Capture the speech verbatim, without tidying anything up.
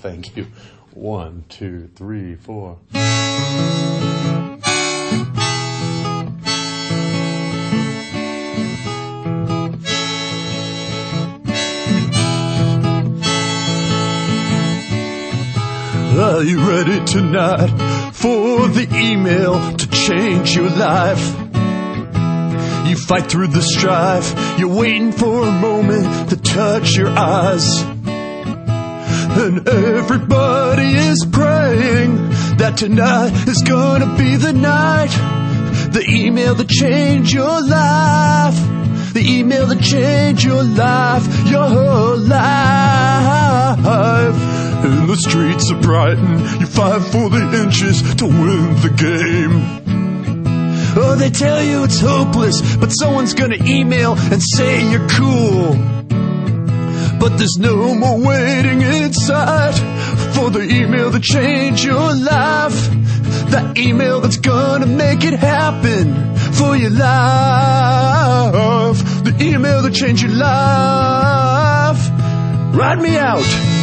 thank you. One, two, three, four. Are you ready tonight for the email to change your life? You fight through the strife, you're waiting for a moment to touch your eyes. And everybody is praying that tonight is gonna be the night. The email that change your life. The email that change your life, your whole life. In the streets of Brighton, you fight for the inches to win the game. Oh, they tell you it's hopeless, but someone's gonna email and say you're cool. But there's no more waiting inside for the email to change your life. That email that's gonna make it happen for your life. The email that change your life. Write me out.